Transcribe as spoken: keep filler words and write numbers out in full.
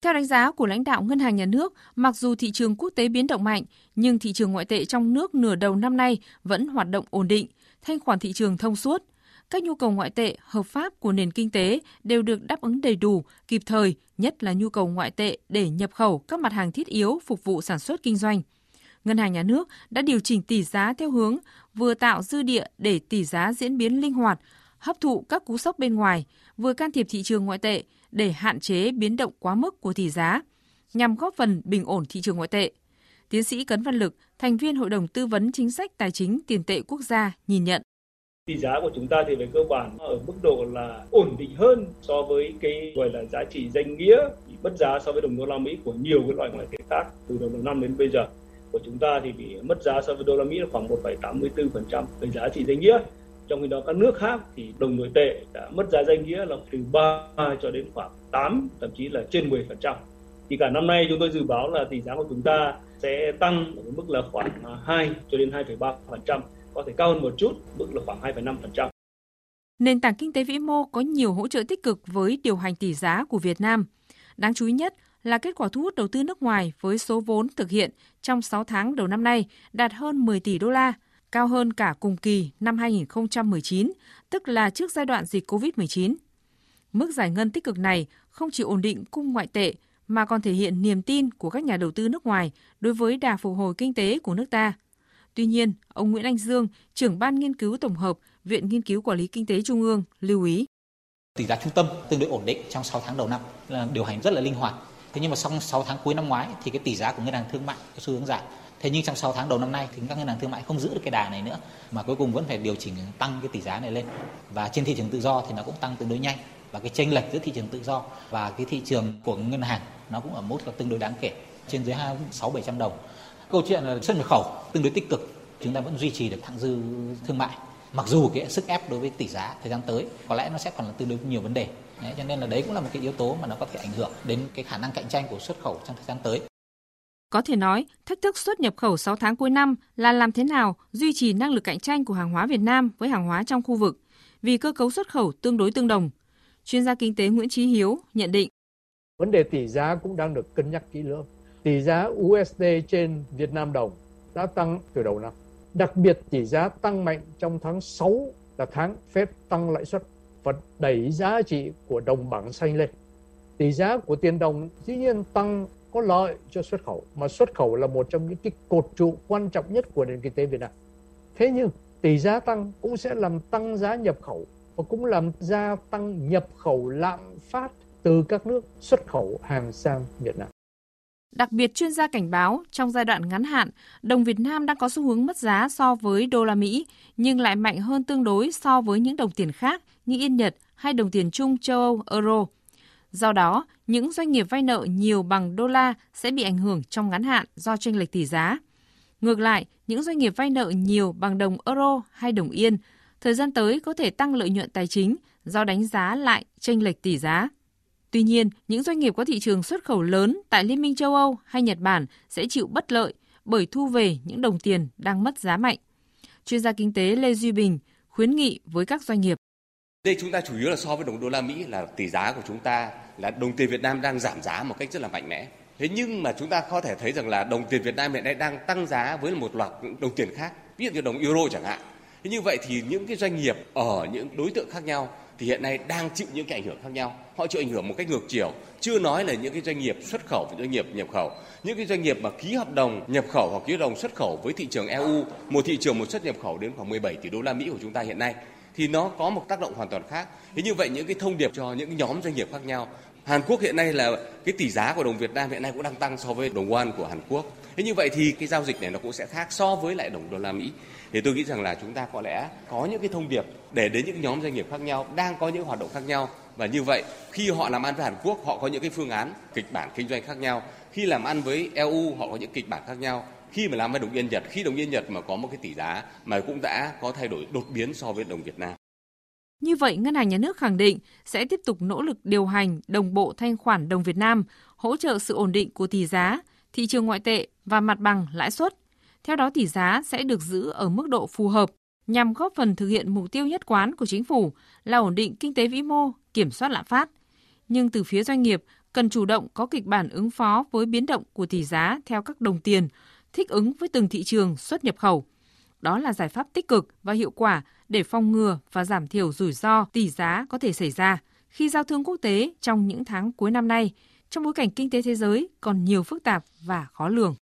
Theo đánh giá của lãnh đạo Ngân hàng Nhà nước, mặc dù thị trường quốc tế biến động mạnh, nhưng thị trường ngoại tệ trong nước nửa đầu năm nay vẫn hoạt động ổn định, thanh khoản thị trường thông suốt. Các nhu cầu ngoại tệ hợp pháp của nền kinh tế đều được đáp ứng đầy đủ, kịp thời, nhất là nhu cầu ngoại tệ để nhập khẩu các mặt hàng thiết yếu phục vụ sản xuất kinh doanh. Ngân hàng Nhà nước đã điều chỉnh tỷ giá theo hướng vừa tạo dư địa để tỷ giá diễn biến linh hoạt, hấp thụ các cú sốc bên ngoài, vừa can thiệp thị trường ngoại tệ để hạn chế biến động quá mức của tỷ giá, nhằm góp phần bình ổn thị trường ngoại tệ. Tiến sĩ Cấn Văn Lực, thành viên Hội đồng Tư vấn Chính sách Tài chính Tiền tệ Quốc gia nhìn nhận. Tỷ giá của chúng ta thì về cơ bản ở mức độ là ổn định hơn so với cái gọi là giá trị danh nghĩa, bị mất giá so với đồng đô la Mỹ của nhiều cái loại ngoại tệ khác từ đầu năm đến bây giờ. Của chúng ta thì bị mất giá so với đô la Mỹ là khoảng một phẩy tám mươi tư phần trăm về giá trị danh nghĩa. Trong khi đó các nước khác thì đồng nội tệ đã mất giá danh nghĩa là từ ba cho đến khoảng tám, thậm chí là trên mười phần trăm. Thì cả năm nay chúng tôi dự báo là tỷ giá của chúng ta sẽ tăng ở mức là khoảng hai cho đến hai phẩy ba phần trăm, có thể cao hơn một chút, mức là khoảng hai phẩy năm phần trăm. Nền tảng kinh tế vĩ mô có nhiều hỗ trợ tích cực với điều hành tỷ giá của Việt Nam. Đáng chú ý nhất là kết quả thu hút đầu tư nước ngoài với số vốn thực hiện trong sáu tháng đầu năm nay đạt hơn mười tỷ đô la, cao hơn cả cùng kỳ năm hai nghìn không trăm mười chín, tức là trước giai đoạn dịch covid mười chín. Mức giải ngân tích cực này không chỉ ổn định cung ngoại tệ mà còn thể hiện niềm tin của các nhà đầu tư nước ngoài đối với đà phục hồi kinh tế của nước ta. Tuy nhiên, ông Nguyễn Anh Dương, trưởng ban nghiên cứu tổng hợp, Viện Nghiên cứu Quản lý Kinh tế Trung ương lưu ý. Tỷ giá trung tâm tương đối ổn định trong sáu tháng đầu năm, là điều hành rất là linh hoạt. Thế nhưng mà sau sáu tháng cuối năm ngoái thì cái tỷ giá của ngân hàng thương mại có xu hướng giảm. Thế nhưng trong sáu tháng đầu năm nay thì các ngân hàng thương mại không giữ được cái đà này nữa, mà cuối cùng vẫn phải điều chỉnh tăng cái tỷ giá này lên. Và trên thị trường tự do thì nó cũng tăng tương đối nhanh. Và cái chênh lệch giữa thị trường tự do và cái thị trường của ngân hàng nó cũng ở mức là tương đối đáng kể, trên dưới sáu bảy trăm đồng. Câu chuyện là xuất nhập khẩu tương đối tích cực, chúng ta vẫn duy trì được thặng dư thương mại. Mặc dù cái sức ép đối với tỷ giá thời gian tới có lẽ nó sẽ còn là tương đối nhiều vấn đề. Đấy, cho nên là đấy cũng là một cái yếu tố mà nó có thể ảnh hưởng đến cái khả năng cạnh tranh của xuất khẩu trong thời gian tới. Có thể nói, thách thức xuất nhập khẩu sáu tháng cuối năm là làm thế nào duy trì năng lực cạnh tranh của hàng hóa Việt Nam với hàng hóa trong khu vực, vì cơ cấu xuất khẩu tương đối tương đồng. Chuyên gia kinh tế Nguyễn Chí Hiếu nhận định. Vấn đề tỷ giá cũng đang được cân nhắc kỹ lưỡng. Tỷ giá u ét đê trên Việt Nam đồng đã tăng từ đầu năm. Đặc biệt tỷ giá tăng mạnh trong tháng sáu là tháng Fed tăng lãi suất và đẩy giá trị của đồng bảng xanh lên. Tỷ giá của tiền đồng dĩ nhiên tăng có lợi cho xuất khẩu, mà xuất khẩu là một trong những cái cột trụ quan trọng nhất của nền kinh tế Việt Nam. Thế nhưng tỷ giá tăng cũng sẽ làm tăng giá nhập khẩu và cũng làm gia tăng nhập khẩu lạm phát từ các nước xuất khẩu hàng sang Việt Nam. Đặc biệt, chuyên gia cảnh báo trong giai đoạn ngắn hạn, đồng Việt Nam đang có xu hướng mất giá so với đô la Mỹ, nhưng lại mạnh hơn tương đối so với những đồng tiền khác như Yên Nhật hay đồng tiền chung châu Âu Euro. Do đó, những doanh nghiệp vay nợ nhiều bằng đô la sẽ bị ảnh hưởng trong ngắn hạn do chênh lệch tỷ giá. Ngược lại, những doanh nghiệp vay nợ nhiều bằng đồng Euro hay đồng Yên, thời gian tới có thể tăng lợi nhuận tài chính do đánh giá lại chênh lệch tỷ giá. Tuy nhiên, những doanh nghiệp có thị trường xuất khẩu lớn tại Liên minh châu Âu hay Nhật Bản sẽ chịu bất lợi bởi thu về những đồng tiền đang mất giá mạnh. Chuyên gia kinh tế Lê Duy Bình khuyến nghị với các doanh nghiệp. Đây chúng ta chủ yếu là so với đồng đô la Mỹ là tỷ giá của chúng ta là đồng tiền Việt Nam đang giảm giá một cách rất là mạnh mẽ. Thế nhưng mà chúng ta có thể thấy rằng là đồng tiền Việt Nam hiện nay đang tăng giá với một loạt những đồng tiền khác, ví dụ như đồng euro chẳng hạn. Thế như vậy thì những cái doanh nghiệp ở những đối tượng khác nhau thì hiện nay đang chịu những cái ảnh hưởng khác nhau. Họ chịu ảnh hưởng một cách ngược chiều, chưa nói là những cái doanh nghiệp xuất khẩu và doanh nghiệp nhập khẩu. Những cái doanh nghiệp mà ký hợp đồng nhập khẩu hoặc ký hợp đồng xuất khẩu với thị trường e u, một thị trường một xuất nhập khẩu đến khoảng mười bảy tỷ đô la Mỹ của chúng ta hiện nay, thì nó có một tác động hoàn toàn khác. Thế như vậy những cái thông điệp cho những nhóm doanh nghiệp khác nhau. Hàn Quốc hiện nay là cái tỷ giá của đồng Việt Nam hiện nay cũng đang tăng so với đồng won của Hàn Quốc. Thế như vậy thì cái giao dịch này nó cũng sẽ khác so với lại đồng đô la Mỹ. Thì tôi nghĩ rằng là chúng ta có lẽ có những cái thông điệp để đến những nhóm doanh nghiệp khác nhau đang có những hoạt động khác nhau, và như vậy khi họ làm ăn với Hàn Quốc họ có những cái phương án kịch bản kinh doanh khác nhau, khi làm ăn với e u họ có những kịch bản khác nhau, khi mà làm với đồng Yên Nhật, khi đồng Yên Nhật mà có một cái tỷ giá mà cũng đã có thay đổi đột biến so với đồng Việt Nam. Như vậy, Ngân hàng Nhà nước khẳng định sẽ tiếp tục nỗ lực điều hành đồng bộ thanh khoản đồng Việt Nam, hỗ trợ sự ổn định của tỷ giá, thị trường ngoại tệ và mặt bằng lãi suất. Theo đó, tỷ giá sẽ được giữ ở mức độ phù hợp nhằm góp phần thực hiện mục tiêu nhất quán của chính phủ là ổn định kinh tế vĩ mô, kiểm soát lạm phát. Nhưng từ phía doanh nghiệp cần chủ động có kịch bản ứng phó với biến động của tỷ giá theo các đồng tiền, thích ứng với từng thị trường xuất nhập khẩu. Đó là giải pháp tích cực và hiệu quả để phòng ngừa và giảm thiểu rủi ro tỷ giá có thể xảy ra khi giao thương quốc tế trong những tháng cuối năm nay, trong bối cảnh kinh tế thế giới còn nhiều phức tạp và khó lường.